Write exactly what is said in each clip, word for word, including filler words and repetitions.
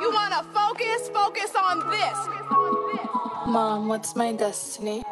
you wanna focus, focus on this. Mom, what's my destiny?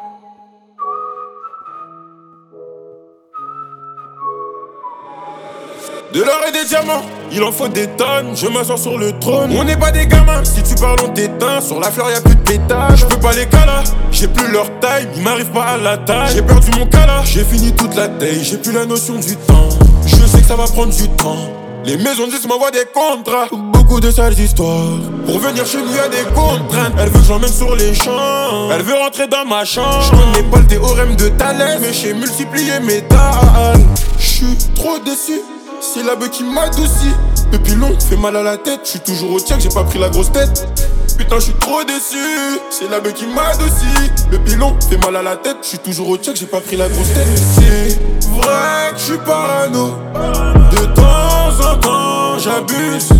De l'or et des diamants, il en faut des tonnes. Je m'assois sur le trône. On n'est pas des gamins, si tu parles on t'éteint. Sur la fleur y'a plus de pétales. Je peux pas les calas, j'ai plus leur taille. Ils m'arrivent pas à la taille. J'ai perdu mon cala, j'ai fini toute la taille. J'ai plus la notion du temps. Je sais que ça va prendre du temps. Les maisons dix m'envoient des contrats. Beaucoup de sales histoires. Pour venir chez nous y'a des contraintes. Elle veut que j'emmène sur les champs. Elle veut rentrer dans ma chambre. Je connais pas le théorème de Thalès, mais j'ai multiplié mes dalles. J'suis trop déçu. C'est la beuh qui m'adoucit. Le pilon fait mal à la tête. J'suis toujours au check, j'ai pas pris la grosse tête. Putain, j'suis trop déçu. C'est la beuh qui m'adoucit. Le pilon fait mal à la tête. J'suis toujours au check, j'ai pas pris la grosse tête. C'est vrai que j'suis parano. De temps en temps, j'abuse.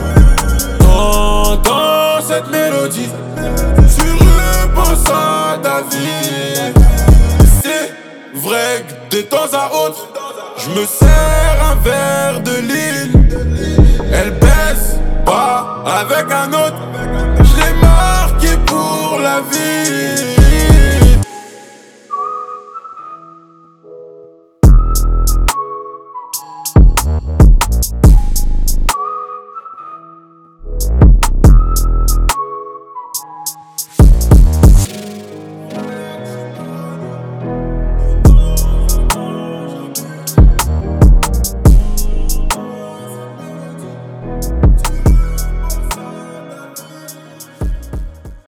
T'entends cette mélodie. Tu repenses à ta vie. C'est vrai que de temps à autre, je me sers un verre de ligne. Elle baisse pas avec un autre. Je l'ai marqué pour la vie.